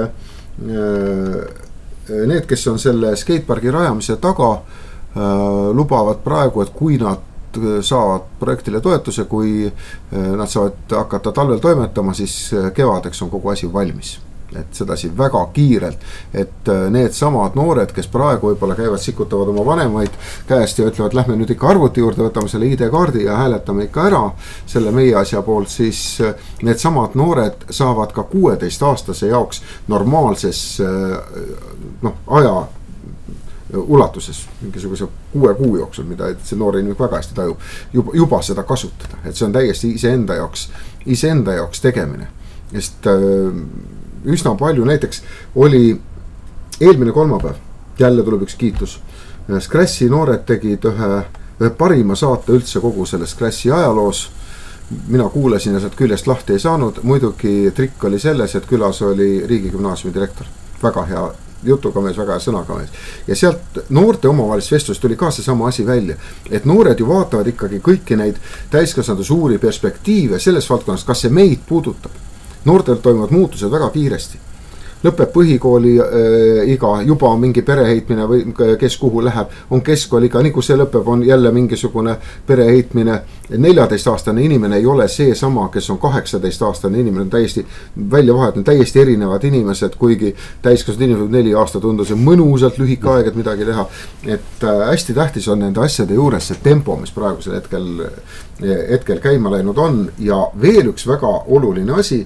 need, kes on selle skatepargi rajamise taga, lubavad praegu, et kui nad saavad projektile toetuse, kui nad saavad hakata talvel toimetama, siis kevadeks on kogu asi valmis. Et sedasi väga kiirelt, et need samad noored, kes praegu võib-olla käivad, sikutavad oma vanemaid käest ja ütlevad, lähme nüüd ikka arvuti juurde, võtame selle I D-kaardi ja hääletame ikka ära selle meie asja poolt, siis need samad noored saavad ka kuueteist aastase jaoks normaalses noh, aja ulatuses, mingisuguse kuue kuu jooksul, mida see noor inimene väga hästi tajub, juba, juba seda kasutada, et see on täiesti iseenda jaoks, iseenda jaoks tegemine, sest üsna palju, näiteks oli eelmine kolmapäev, jälle tuleb üks kiitus, Scratchi noored tegid ühe, ühe parima saate üldse kogu selles Scratchi ajaloos, mina kuulasin ja sealt küljest lahti ei saanud, muidugi trikk oli selles, et külas oli riigigümnaasiumi direktor, väga hea jutuga mees, väga hea sõnaga mees. Ja sealt noorte omavahelist vestlust tuli ka see sama asi välja, et noored ju vaatavad ikkagi kõiki neid täiskasvanud suuri perspektiive selles valdkonnas, kas see meid puudutab. Noortel toimuvad muutused väga kiiresti. lõpeb põhikooli äh, iga, juba on mingi pereheitmine või kes kuhu läheb, on keskkooliga, nii kui see lõpeb, on jälle mingisugune pereheitmine. neljateistaastane inimene ei ole see sama, kes on kaheksateistaastane inimene, on täiesti välja vahet, on täiesti erinevad inimesed, kuigi täiskasvanud inimesed neli aastat tundus ja mõnusalt lühike aeg, et midagi teha. Et äh, hästi tähtis on nende asjade juures see tempo, mis praegusel hetkel, hetkel käima läinud on ja veel üks väga oluline asi,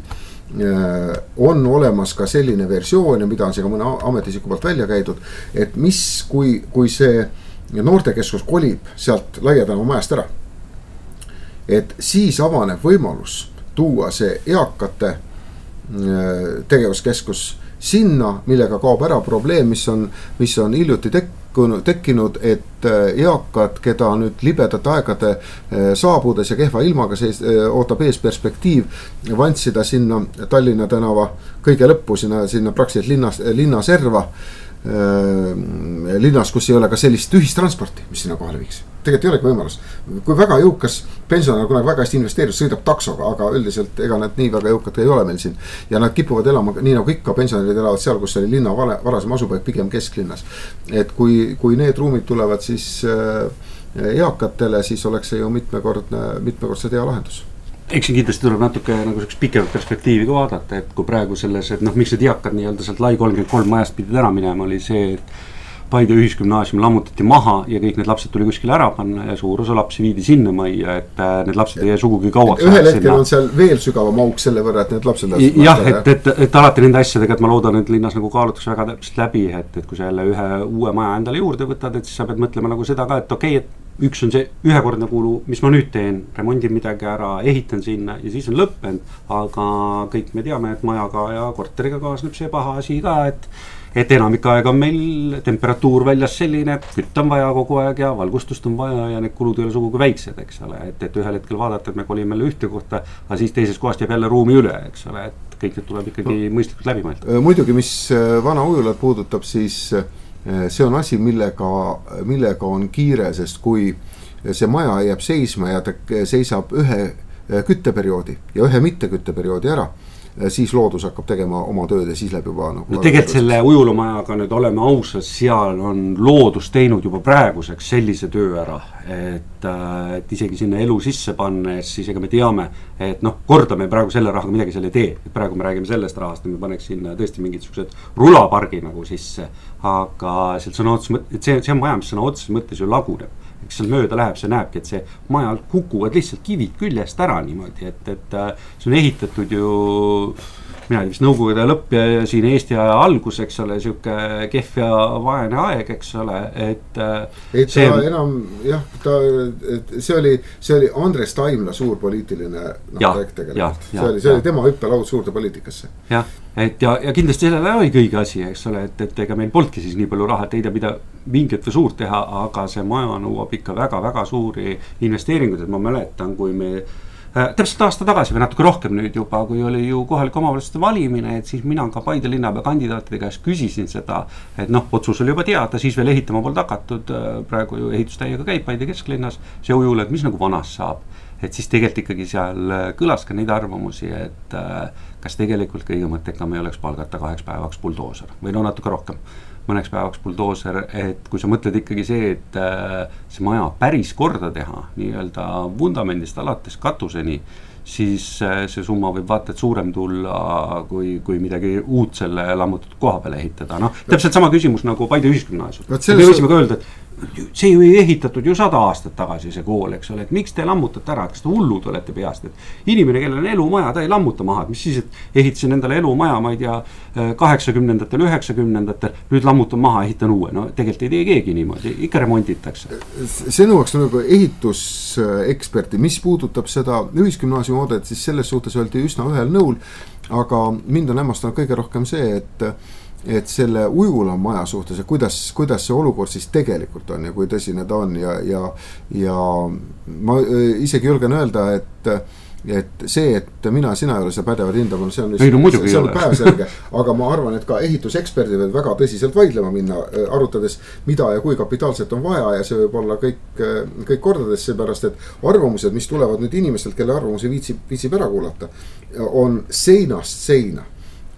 on olemas ka selline versioon ja mida on see ka mõne ametisiku poolt välja käidud, et mis, kui, kui see noortekeskus kolib sealt Laia tänava majast ära, et siis avaneb võimalus tuua see eakate tegevuskeskus sinna, millega kaob ära probleem, mis on, mis on hiljuti tekkinud, tekkinud, et eakad, keda nüüd libedate aegade saabudes ja kehva ilmaga sees, ootab ees perspektiiv, vantsida sinna Tallinna tänava kõige lõppu, sinna, sinna praktiliselt linnas, linnaserva, linnas, kus ei ole ka sellist ühistransporti, mis sinna kohale viiks. Tegelikult ei olegi võimalus. Kui väga jõukas pensionär kunagi väga hästi investeerib, sõidab taksoga, aga üldiselt ega nad nii väga jõukad ei ole meil siin. Ja nad kipuvad elama, nii nagu ikka pensionärid elavad seal, kus oli linna varasem asupaik, pigem kesklinnas. Et kui, kui need ruumid tulevad siis eakatele, siis oleks see ju mitmekordne, mitmekordse tea lahendus. Eks siin kindlasti tuleb natuke nagu pikemat perspektiivi ka vaadata, et kui praegu selles, et noh, miks need eakad nii-öelda sealt Lai kolmkümmend kolm majast pidid ära minema, oli see, et Paide ühisgümnaasium lammutati maha ja kõik need lapsed tuli kuskile ära panna ja suur osa lapsi viidi sinna majja, et need lapsed ei jää sugugi kauaks. Ühel hetkel on seal veel sügavam auk selle võrra, et need lapsed jah, et, et, et alati nende asjadega, et ma loodan, et linnas nagu kaalutakse väga täpselt läbi, et, et kui sa jälle ühe uue maja endale juurde võtad, et siis sa pead mõtlema nagu seda ka, et okei, okay, et üks on see ühekordne kulu, mis ma nüüd teen, remondin midagi ära, ehitan sinna ja siis on lõppenud, aga kõik me teame, et majaga ja korteriga kaasneb see paha asi ka, et et enamik aega on meil temperatuur väljas selline, et kütt on vaja kogu aeg ja valgustust on vaja ja need kulud ei ole sugugi väiksed, eks ole, et, et ühel hetkel vaadata, et me kolime ühte kohta, aga siis teises kohast jääb jälle ruumi üle, eks ole, et kõik need tuleb ikkagi no, mõistlikult läbi mõelda. Muidugi, mis vana ujulat puudutab, siis see on asi, millega, millega on kiire, sest kui see maja jääb seisma ja ta seisab ühe kütteperioodi ja ühe mitte kütteperioodi ära, siis loodus hakkab tegema oma tööd ja siis läheb juba nagu no tegelikult selle ujulumajaga nüüd oleme ausad, seal on loodus teinud juba praeguseks sellise töö ära, et, et isegi sinna elu sisse pannes, siis ega me teame, et noh, korda me praegu selle rahaga midagi selle ei tee, et praegu me räägime sellest rahast, et me paneks sinna tõesti mingid suksed rulapargi nagu sisse, aga sealt sõna otsus, et see, see on maja, mis sõna otsus mõttes ju laguneb. Eks seal mööda läheb, see näebki, et see majal kukuvad lihtsalt kivid küljest ära niimoodi, et, et see on ehitatud ju mina ei vist nõukogude lõpp ja, ja siin Eesti aja algus, eks ole, siuke kehv ja vaene aeg, eks ole, et et see ta enam, jah, ta, see oli, see oli Andres Taimla suur poliitiline projekt tegelikult, see oli, see oli tema hüppelaud suurde poliitikasse. Jah, et ja, ja kindlasti sellele oli kõige asi, eks ole, et, et ega meil polnudki siis nii palju raha, et ei tea mida vinget või suurt teha, aga see maja nõuab ikka väga-väga suuri investeeringuid, et ma mäletan, kui me täpselt aasta tagasi või natuke rohkem nüüd juba, kui oli ju kohalike omavalitsuste valimine, et siis mina ka Paide linnapea kandidaatide käest küsisin seda, et noh, otsus oli juba teada, siis veel ehitama pole takatud, praegu ju ehitustäiega käib Paide kesklinnas, see ujul, et mis nagu vanas saab, et siis tegelikult ikkagi seal kõlas ka neid arvamusi, et kas tegelikult kõige mõttekam ei oleks palgata kaheks päevaks buldooser või no natuke rohkem mõneks päevaks buldooser, et kui sa mõtled ikkagi see, et see maja päris korda teha, nii-öelda vundamendist alates katuseni, siis see summa võib vaata, et suurem tulla, kui, kui midagi uut selle lammutatud koha peale ehitada. No, täpselt sama küsimus nagu Paide ühisgümnaasium. Me võisime ka öelda, et see ju ei ehitatud ju sada aastat tagasi see kool, eks ole, et miks te lammutate ära, kas te hullud olete peast, et inimene, kellel on elumaja, ta ei lammuta maha, et mis siis, et ehitasin endale elumaja, ma ei tea, kaheksakümnendatel, üheksakümnendatel, nüüd lammutan maha, ehitan uue, no tegelikult ei tee keegi niimoodi, ikka remonditakse. See nõuaks nagu ehituseksperti, mis puudutab seda ühisgümnaasiumi oodet, siis selles suhtes oldi üsna ühel nõul, aga mind on hämmastanud kõige rohkem see, et et selle ujula maja suhtes ja kuidas, kuidas see olukord siis tegelikult on ja kui tõsine ta on ja, ja, ja ma isegi julgen öelda, et et see, et mina, sina ei ole see pädevad hindama, see on, ei, no, see, see on päevselge, aga ma arvan, et ka ehituseksperdid võivad väga tõsiselt vaidlema minna, arutades, mida ja kui kapitaalselt on vaja ja see võib olla kõik, kõik kordades, seepärast, et arvamused, mis tulevad nüüd inimestelt, kelle arvamusi viitsib, viitsib ära kuulata, on seinast seina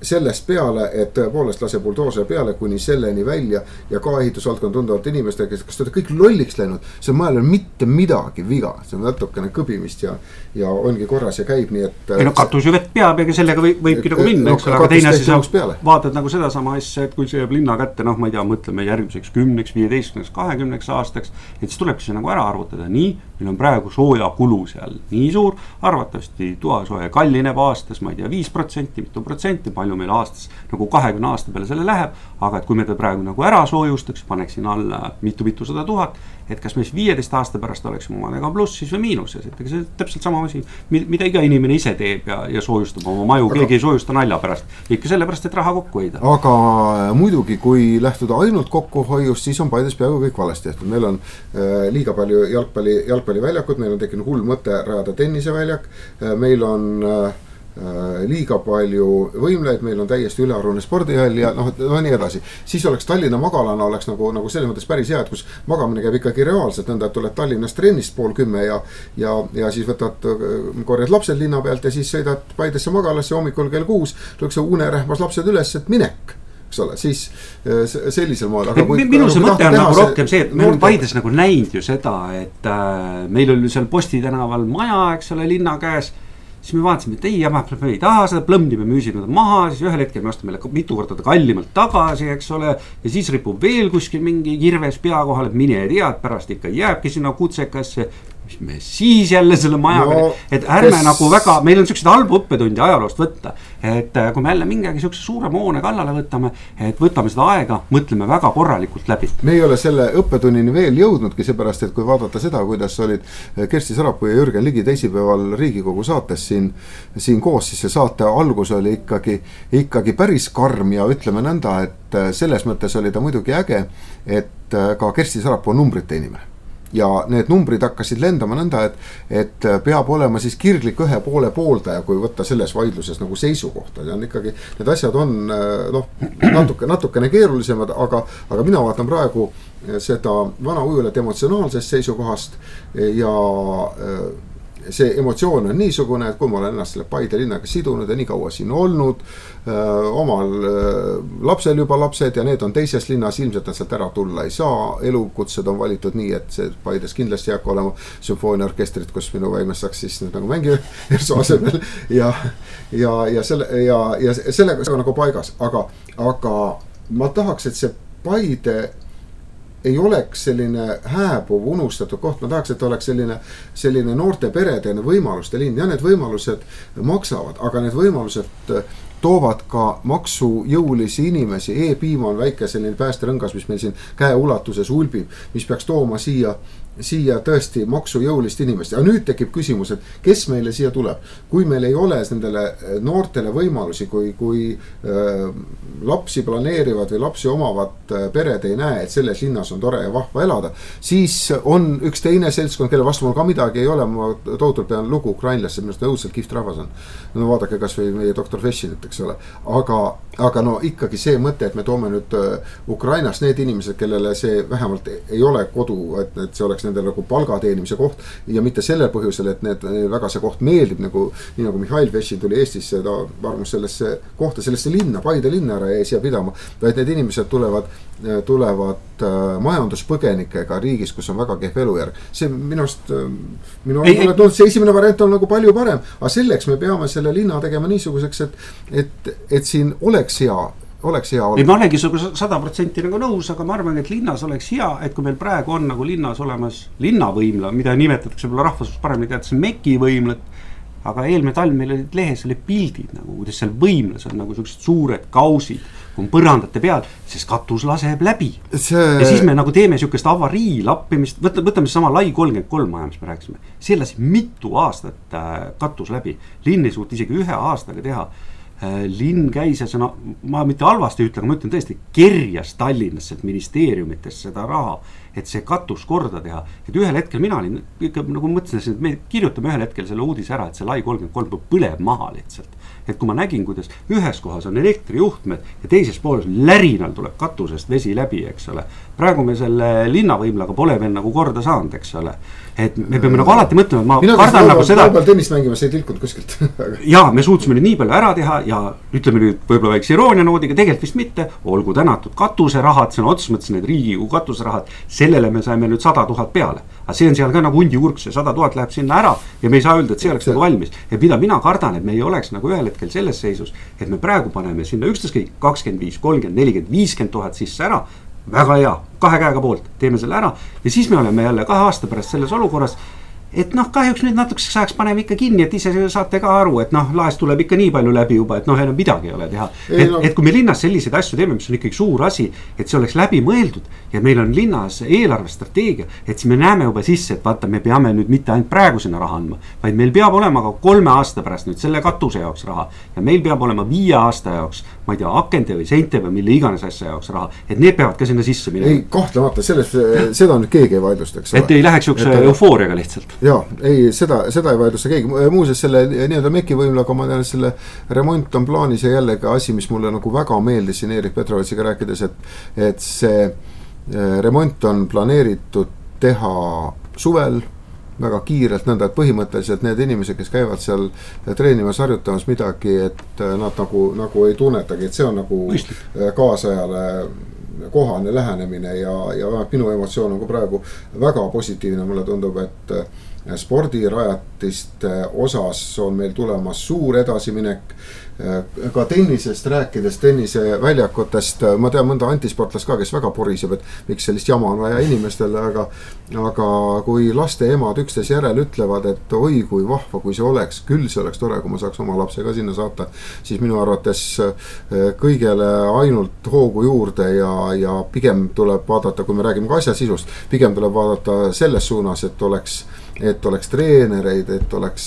sellest peale, et tõepoolest laseb buldoose peale kuni selleni välja ja ka ehitusvaldkond tunduvalt inimestega, kes kas teda kõik lolliks läinud, see majal on mitte midagi viga, see on natukene kõbimist ja, ja ongi korras ja käib nii, et ei no katus ju vett peab ja sellega võib, võibki et, nagu minna, no, eks ole, aga teine asi sa vaatad nagu seda sama asja, et kui see jääb linna kätte, noh ma ei tea, mõtleme järgmiseks kümneks, viieteistkümneks, kahekümneks aastaks, et siis tulebki see nagu ära arvutada, nii, meil on praegu sooja kulu seal nii suur, arvatavasti toasooja kallineb aastas, ma ei tea, viis protsenti, mitu protsenti, palju meil aastas nagu kahekümne aasta peale selle läheb, aga et kui me ta praegu nagu ära soojustaks, paneksin alla mitu-mitu sada tuhat, et kas me siis viieteist aasta pärast oleksime omadega plussis või miinuses, et see on täpselt sama asi, mida iga inimene ise teeb ja, ja soojustab oma maju, aga keegi ei soojusta nalja pärast, ikka sellepärast, et raha kokku hoida. Aga muidugi, kui lähtuda ainult kokkuhoiust, siis on Paides peaaegu kõik valesti tehtud, meil on äh, liiga palju jalgpalli, jalgpalliväljakud, meil on tekkinud hull mõte rajada tenniseväljak, äh, meil on äh, liiga palju võimleid, meil on täiesti ülearune spordihall ja noh, no nii edasi. Siis oleks Tallinna magalana oleks nagu, nagu selles mõttes päris hea, et kus magamine käib ikkagi reaalselt, nõnda, et tuled Tallinnast trennist pool kümme ja, ja, ja siis võtad, korjad lapsed linna pealt ja siis sõidad Paidesse magalasse hommikul kell kuus, tuleks unerähmas lapsed üles, et minek. Eks ole, siis sellisel moel. Aga kui, minu see mõte on nagu rohkem see, et me oleme Paides nagu näinud ju seda, et äh, meil oli seal Posti tänaval maja, eks ole, linna käes. Siis me vaatasime, et ei, jama, me ei taha seda, plõmdi me müüsid nad maha, siis ühel hetkel me ostame meile mitu korda kallimalt tagasi, eks ole, ja siis ripub veel kuskil mingi kirves pea kohal, et mine tead, pärast ikka jääbki sinna kutsekasse, mis me siis jälle selle majaga no,, et ärme kes... nagu väga, meil on sellised halbu õppetundi ajaloost võtta, et kui me jälle mingagi selline suurem hoone kallale võtame, et võtame seda aega, mõtleme väga korralikult läbi. Me ei ole selle õppetunnini veel jõudnudki, seepärast, et kui vaadata seda, kuidas olid Kersti Sarapuu ja Jürgen Ligi teisipäeval Riigikogu saates siin, siin koos, siis see saate algus oli ikkagi, ikkagi päris karm ja ütleme nõnda, et selles mõttes oli ta muidugi äge, et ka Kersti Sarapuu on numbrite inimene. Ja need numbrid hakkasid lendama nõnda, et, et peab olema siis kirglik ühe poole pooldaja, kui võtta selles vaidluses nagu seisukohta. See on ikkagi, need asjad on noh, natuke, natukene keerulisemad, aga, aga mina vaatan praegu seda vana ujulet emotsionaalsest seisukohast ja see emotsioon on niisugune, et kui ma olen ennast selle Paide linnaga sidunud ja nii kaua siin olnud, öö, omal öö, lapsel juba lapsed ja need on teises linnas, ilmselt nad sealt ära tulla ei saa, elukutsed on valitud nii, et see Paides kindlasti jääb olema sümfooniaorkestrit, kus minu väimes saaks siis nagu mängida Ersu asemel ja, ja, ja, selle, ja, ja sellega see on nagu paigas, aga, aga ma tahaks, et see Paide ei oleks selline hääbuv unustatud koht, ma tahaks, et oleks selline, selline noorte perede võimaluste linn ja need võimalused maksavad, aga need võimalused toovad ka maksujõulisi inimesi, E-piima on väike selline päästerõngas, mis meil siin käeulatuses ulbib, mis peaks tooma siia siia tõesti maksujõulist inimest ja nüüd tekib küsimus, et kes meile siia tuleb, kui meil ei ole nendele noortele võimalusi, kui, kui äh, lapsi planeerivad või lapsi omavad äh, pered ei näe, et selles linnas on tore ja vahva elada, siis on üks teine seltskond, kelle vastu mul ka midagi ei ole, ma tohutult pean lugu ukrainlasse, minust õudselt kihvt rahvas on. No vaadake kas või meie doktor Fessinit, eks ole, aga, aga no ikkagi see mõte, et me toome nüüd äh, Ukrainas need inimesed, kellele see vähemalt ei ole kodu, et, et see oleks nendel nagu palgateenimise koht ja mitte sellel põhjusel, et need väga see koht meeldib, nagu nii nagu Mihhail Vessin tuli Eestisse, ta armus sellesse kohta, sellesse linna, Paide linna ära jäi siia pidama, vaid need inimesed tulevad, tulevad majanduspõgenikega riigis, kus on väga kehv elujärg. See minust, minu arvates see esimene variant on nagu palju parem, aga selleks me peame selle linna tegema niisuguseks, et, et, et siin oleks hea oleks hea olla. Ei, ma olengi sada protsenti nagu nõus, aga ma arvan, et linnas oleks hea, et kui meil praegu on nagu linnas olemas linnavõimla, mida nimetatakse võib-olla rahvas paremini teatakse mekivõimlat, aga eelmine talv meil olid lehes oli pildid, nagu, kuidas seal võimlas on nagu sellised suured kausid, kui on põrandate peal, siis katus laseb läbi. See... Ja siis me nagu teeme sellisest avarii lappimist, võtame, võtame sama lai kolmkümmend kolm maja, mis me rääkisime. See lasi mitu aastat katus läbi. Linn ei suut isegi ühe aastaga teha. Linn käis ja sõna, ma mitte halvasti ei ütle, aga ma ütlen tõesti, kerjas Tallinnasse ministeeriumitesse seda raha, et see katus korda teha. Et ühel hetkel mina olin ikka nagu mõtlesin, et me kirjutame ühel hetkel selle uudise ära, et see Lai kolmkümmend kolm põleb maha lihtsalt. Et kui ma nägin, kuidas ühes kohas on elektrijuhtmed ja teises pooles lärinal tuleb katusest vesi läbi, eks ole. Praegu me selle linnavõimlaga pole veel nagu korda saanud, eks ole. Et me peame nagu alati mõtlema, ma mina kardan nagu seda. Mina tennist mängimas ei tilkunud kuskilt. Jaa, me suutsime nüüd nii palju ära teha ja ütleme nüüd võib-olla väikse iroonia noodiga, tegelikult vist mitte, olgu tänatud katuserahad, see on otsus mõttes need Riigikogu katuserahad, sellele me saime nüüd sada tuhat peale. Aga see on seal ka nagu hundi kurk, see sada tuhat läheb sinna ära ja me ei saa öelda, et see oleks see... nagu valmis. Ja mida mina kardan, et me ei oleks nagu ühel hetkel selles seisus, et me praegu paneme sinna ükstaskõik kakskümmend viis, kolmkümmend, nelikümmend, viiskümmend tuhat sisse ära, väga hea, kahe käega poolt, teeme selle ära ja siis me oleme jälle kahe aasta pärast selles olukorras, et noh, kahjuks nüüd natukeseks ajaks paneme ikka kinni, et ise saate ka aru, et noh, laest tuleb ikka nii palju läbi juba, et noh, enam midagi ei ole teha. Et, no. et kui me linnas selliseid asju teeme, mis on ikkagi suur asi, et see oleks läbi mõeldud ja meil on linnas eelarvestrateegia, et siis me näeme juba sisse, et vaata, me peame nüüd mitte ainult praegu sinna raha andma, vaid meil peab olema ka kolme aasta pärast nüüd selle katuse jaoks raha ja meil peab olema viie aasta jaoks, ma ei tea, akende või seinte või mille iganes asja jaoks raha, et need peavad ka sinna sisse minema. Ei, kohtlemata, sellest, seda nüüd keegi ei vaidlustaks. Et ei läheks üks eufooriaga lihtsalt. Jaa, ei, seda, seda ei vaidlusta keegi. Muuseas selle nii-öelda Meki võimlaga ma tean, selle remont on plaanis ja jällegi asi, mis mulle nagu väga meeldis siin Erik Petrovitsiga rääkides, et, et see remont on planeeritud teha suvel väga kiirelt, nõnda, et põhimõtteliselt need inimesed, kes käivad seal treenimas, harjutamas midagi, et nad nagu, nagu ei tunnetagi, et see on nagu kaasajale kohane lähenemine ja, ja minu emotsioon on ka praegu väga positiivne, mulle tundub, et spordirajatiste osas on meil tulemas suur edasiminek, ka tennisest rääkides, tennise väljakutest, ma tean mõnda antisportlast ka, kes väga poriseb, et miks sellist jama on vaja inimestele, aga, aga kui laste emad üksteis järel ütlevad, et oi kui vahva, kui see oleks, küll see oleks tore, kui ma saaks oma lapse ka sinna saata, siis minu arvates kõigele ainult hoogu juurde ja, ja pigem tuleb vaadata, kui me räägime ka asja sisust, pigem tuleb vaadata selles suunas, et oleks et oleks treenereid, et oleks,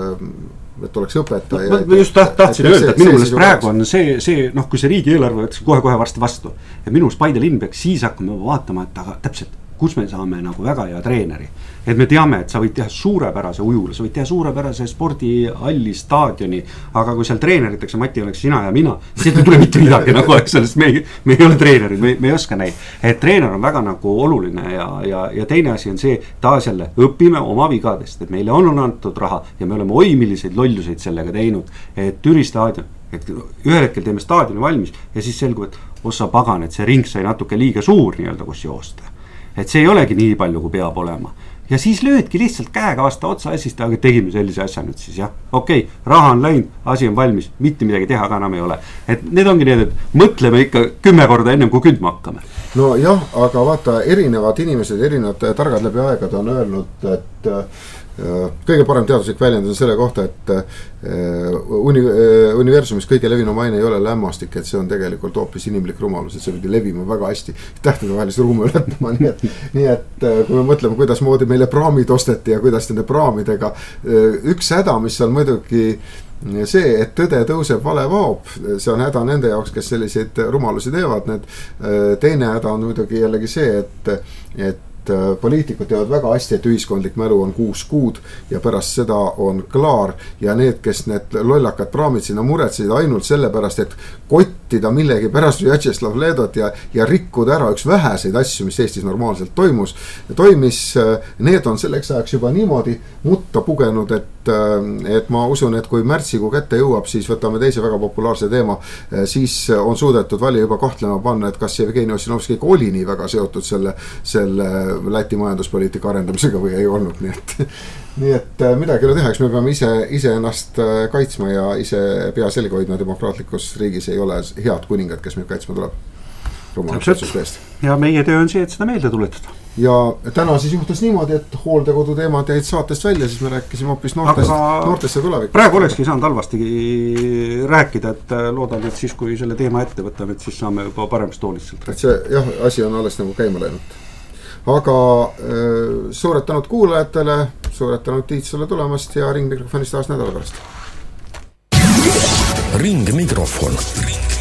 et oleks õpetaja. No, ma just taht, tahtsin öelda, et minu meelest praegu on see, see, noh, kui see riigieelarve võttes kohe-kohe varsti vastu, et minu meelest Paide linn peaks siis hakkama vaatama, et aga täpselt, kus me saame nagu väga hea treeneri. Et me teame, et sa võid teha suurepärase ujula, sa võid teha suurepärase spordihalli, staadioni, aga kui seal treeneritakse, Mati oleks sina ja mina, siis ei tule mitte midagi nagu, eks sellest me ei, me ei ole treenerid, me, me ei oska neid. Et treener on väga nagu oluline ja, ja, ja teine asi on see, taas jälle õpime oma vigadest, et meile on antud raha ja me oleme oi milliseid lolluseid sellega teinud, et Türi staadion, et ühel hetkel teeme staadioni valmis ja siis selgub, et ossa pagan, et see ring sai natuke liiga suur nii-öelda, kus joosta. Et see ei olegi nii palju, kui peab olema. Ja siis löödki lihtsalt käega vasta otsa ja siis aga tegime sellise asja nüüd siis jah. Okei, okay, raha on läinud, asi on valmis, mitte midagi teha ka enam ei ole. Et need ongi need, et mõtleme ikka kümme korda ennem kui kündma hakkame. No jah, aga vaata, erinevad inimesed, erinevad targad läbi aegad on öelnud, et kõige parem teaduslik väljend on selle kohta, et uni, universumis kõige levinum aine ei ole lämmastik, et see on tegelikult hoopis inimlik rumalus, et see pidi levima väga hästi tähtede vahelist ruumi ületama, nii et, nii et kui me mõtleme, kuidas moodi meile praamid osteti ja kuidas nende praamidega, üks häda, mis on muidugi see, et tõde tõuseb, vale vaob, see on häda nende jaoks, kes selliseid rumalusi teevad, need teine häda on muidugi jällegi see, et, et poliitikud teevad väga hästi, et ühiskondlik mälu on kuus kuud ja pärast seda on klaar ja need, kes need lollakad praamid sinna muretsesid ainult sellepärast, et kottida millegi pärast Vjatšeslav Ledot ja, ja rikkuda ära üks väheseid asju, mis Eestis normaalselt toimus, toimis, need on selleks ajaks juba niimoodi mutta pugenud, et, et ma usun, et kui märtsikuu kätte jõuab, siis võtame teise väga populaarse teema, siis on suudetud valija juba kahtlema panna, et kas Jevgeni Ossinovski oli nii väga seotud selle, selle Läti majanduspoliitika arendamisega või ei olnud, nii et, nii et midagi ei ole teha, eks me peame ise, ise ennast kaitsma ja ise pea selga hoidma, demokraatlikus riigis ei ole head kuningad, kes meid kaitsma tuleb. Ja meie töö on see, et seda meelde tuletada. Ja täna siis juhtus niimoodi, et hooldekodu teemad jäid saatest välja, siis me rääkisime hoopis noortest, noortesse tulevikust. Praegu olekski saanud halvastigi rääkida, et loodan, et siis kui selle teema ette võtame, et siis saame juba paremast toolist. Et see jah, asi on alles nagu käima läinud. Aga äh, suured tänud kuulajatele, suured tänud Tiit sulle tulemast ja ringmikrofonist taas nädala pärast. Ringmikrofon.